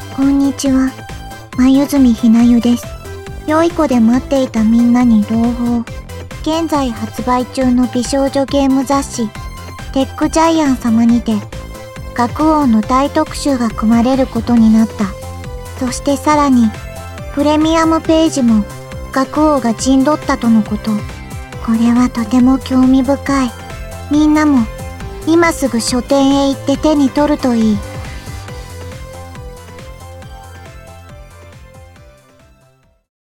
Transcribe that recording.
こんにちは、眉住ひなゆです。良い子で待っていたみんなに朗報。現在発売中の美少女ゲーム雑誌、テックジャイアン様にて、学王の大特集が組まれることになった。そしてさらに、プレミアムページも、学王が陣取ったとのこと。これはとても興味深い。みんなも、今すぐ書店へ行って手に取るといい。